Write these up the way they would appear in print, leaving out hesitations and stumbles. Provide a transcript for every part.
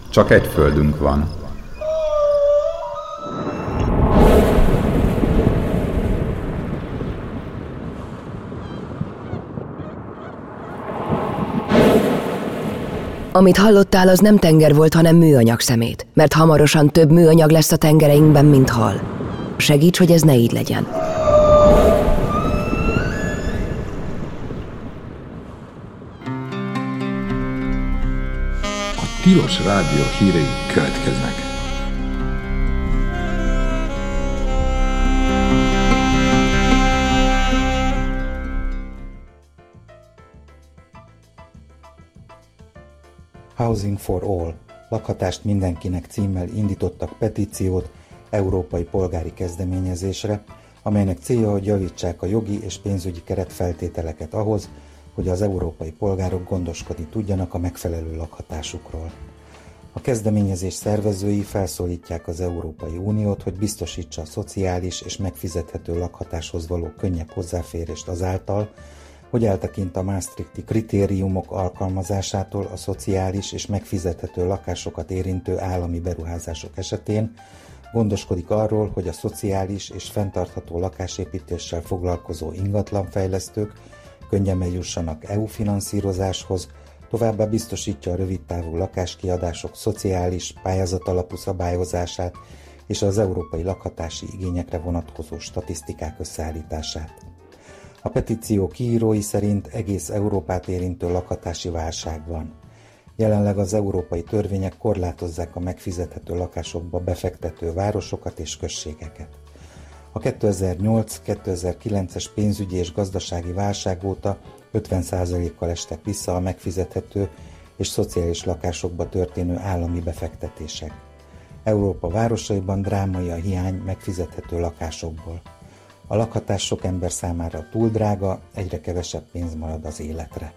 Csak egy földünk van. Amit hallottál, az nem tenger volt, hanem műanyag szemét, mert hamarosan több műanyag lesz a tengereinkben, mint hal. Segíts, hogy ez ne így legyen. A Tilos Rádió hírei következnek. Housing for All, lakhatást mindenkinek címmel indítottak petíciót európai polgári kezdeményezésre, amelynek célja, hogy javítsák a jogi és pénzügyi keretfeltételeket ahhoz, hogy az európai polgárok gondoskodni tudjanak a megfelelő lakhatásukról. A kezdeményezés szervezői felszólítják az Európai Uniót, hogy biztosítsa a szociális és megfizethető lakhatáshoz való könnyebb hozzáférést azáltal, hogy eltekint a maastrichti kritériumok alkalmazásától a szociális és megfizethető lakásokat érintő állami beruházások esetén, gondoskodik arról, hogy a szociális és fenntartható lakásépítéssel foglalkozó ingatlanfejlesztők könnyebben jussanak EU finanszírozáshoz, továbbá biztosítja a rövidtávú lakáskiadások szociális, pályázatalapú szabályozását és az európai lakhatási igényekre vonatkozó statisztikák összeállítását. A petíció kiírói szerint egész Európát érintő lakhatási válság van. Jelenleg az európai törvények korlátozzák a megfizethető lakásokba befektető városokat és községeket. A 2008-2009-es pénzügyi és gazdasági válság óta 50%-kal estek vissza a megfizethető és szociális lakásokba történő állami befektetések. Európa városaiban drámai a hiány megfizethető lakásokból. A lakhatás sok ember számára túl drága, egyre kevesebb pénz marad az életre.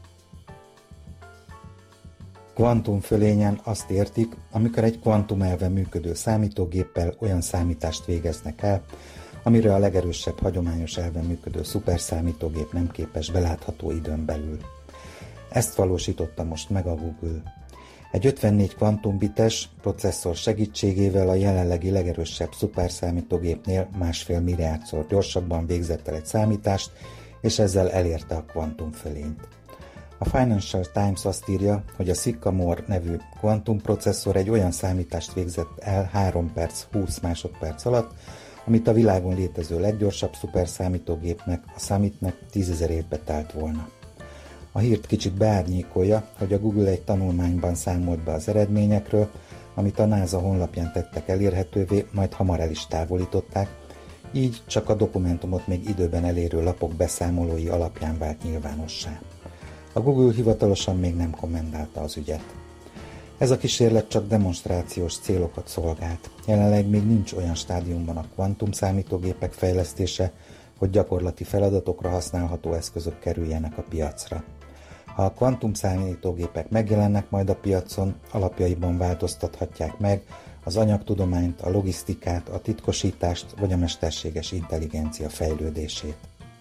Kvantumfölényen azt értik, amikor egy kvantumelven működő számítógéppel olyan számítást végeznek el, amire a legerősebb hagyományos elven működő szuperszámítógép nem képes belátható időn belül. Ezt valósította most meg a Google. Egy 54 kvantumbites processzor segítségével a jelenlegi legerősebb szuperszámítógépnél 1,5 milliárdszor gyorsabban végzett el egy számítást, és ezzel elérte a kvantumfölényt. A Financial Times azt írja, hogy a Sycamore nevű kvantumprocesszor egy olyan számítást végzett el 3 perc 20 másodperc alatt, amit a világon létező leggyorsabb szuperszámítógépnek, a Summitnek 10 000 évbe telt volna. A hírt kicsit beárnyékolja, hogy a Google egy tanulmányban számolt be az eredményekről, amit a NASA honlapján tettek elérhetővé, majd hamar el is távolították, így csak a dokumentumot még időben elérő lapok beszámolói alapján vált nyilvánossá. A Google hivatalosan még nem kommentálta az ügyet. Ez a kísérlet csak demonstrációs célokat szolgált. Jelenleg még nincs olyan stádiumban a kvantum számítógépek fejlesztése, hogy gyakorlati feladatokra használható eszközök kerüljenek a piacra. Ha a kvantum számítógépek megjelennek majd a piacon, alapjaiban változtathatják meg az anyagtudományt, a logisztikát, a titkosítást vagy a mesterséges intelligencia fejlődését.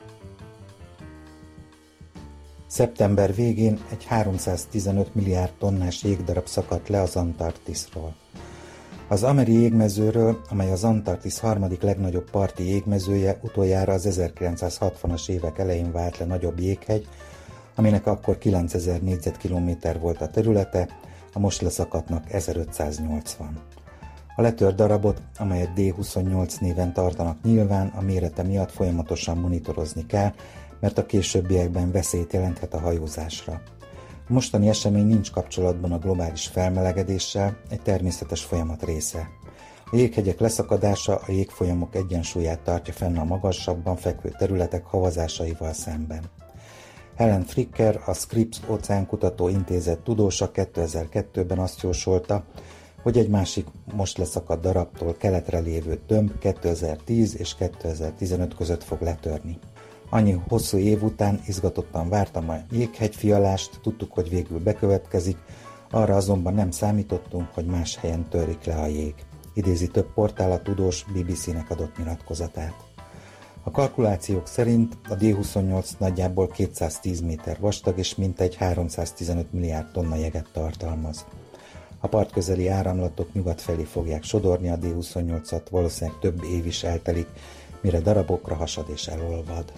Szeptember végén egy 315 milliárd tonnás jégdarab szakadt le az Antarktiszról. Az Ameri jégmezőről, amely az Antarktisz harmadik legnagyobb parti jégmezője, utoljára az 1960-as évek elején vált le nagyobb jéghegy, aminek akkor 9000 négyzetkilométer volt a területe, a most leszakadtnak 1580. A letört darabot, amelyet D28 néven tartanak nyilván, a mérete miatt folyamatosan monitorozni kell, mert a későbbiekben veszélyt jelenthet a hajózásra. A mostani esemény nincs kapcsolatban a globális felmelegedéssel, egy természetes folyamat része. A jéghegyek leszakadása a jégfolyamok egyensúlyát tartja fenn a magasabban fekvő területek havazásaival szemben. Helen Fricker, a Scripps Óceánkutató Intézet tudósa 2002-ben azt jósolta, hogy egy másik most leszakadt darabtól keletre lévő tömb 2010 és 2015 között fog letörni. Annyi hosszú év után izgatottan vártam a jéghegyfialást, tudtuk, hogy végül bekövetkezik, arra azonban nem számítottunk, hogy más helyen törik le a jég. Idézi több portál a tudós BBC-nek adott nyilatkozatát. A kalkulációk szerint a D28 nagyjából 210 méter vastag és mintegy 315 milliárd tonna jeget tartalmaz. A part közeli áramlatok nyugat felé fogják sodorni a D28-at, valószínűleg több év is eltelik, mire darabokra hasad és elolvad.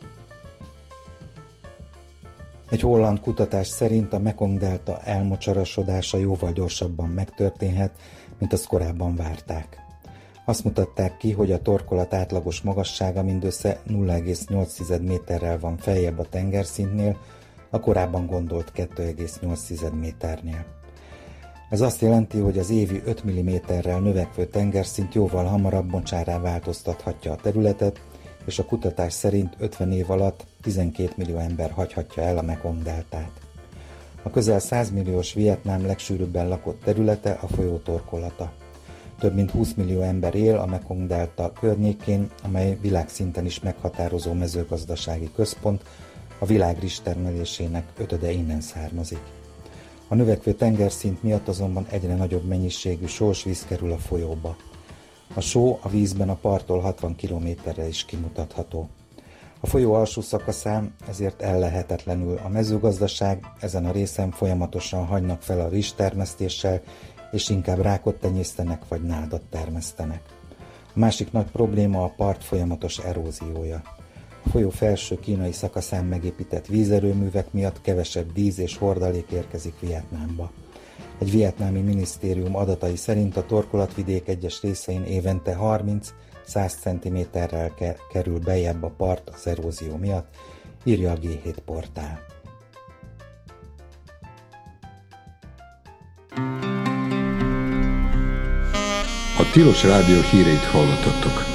Egy holland kutatás szerint a Mekong-delta elmocsarasodása jóval gyorsabban megtörténhet, mint azt korábban várták. Azt mutatták ki, hogy a torkolat átlagos magassága mindössze 0,8 méterrel van feljebb a tengerszintnél, a korábban gondolt 2,8 méternél. Ez azt jelenti, hogy az évi 5 mm-rel növekvő tengerszint jóval hamarabb mocsárrá változtathatja a területet, és a kutatás szerint 50 év alatt 12 millió ember hagyhatja el a Mekong-deltát. A közel 100 milliós Vietnám legsűrűbben lakott területe a folyó torkolata. Több mint 20 millió ember él a Mekong-delta környékén, amely világszinten is meghatározó mezőgazdasági központ, a világ rizstermelésének 5/5 innen származik. A növekvő tengerszint miatt azonban egyre nagyobb mennyiségű sós víz kerül a folyóba. A só a vízben a parttól 60 kilométerre is kimutatható. A folyó alsó szakaszán ezért ellehetetlenül a mezőgazdaság, ezen a részen folyamatosan hagynak fel a rizstermesztéssel, és inkább rákot tenyésztenek vagy nádat termesztenek. A másik nagy probléma a part folyamatos eróziója. A folyó felső kínai szakaszán megépített vízerőművek miatt kevesebb víz és hordalék érkezik Vietnámba. Egy vietnámi minisztérium adatai szerint a torkolatvidék egyes részein évente 30-100 cm-rel kerül bejebb a part az erózió miatt, írja a G7 portál. A Tilos Rádió híreit hallottattok.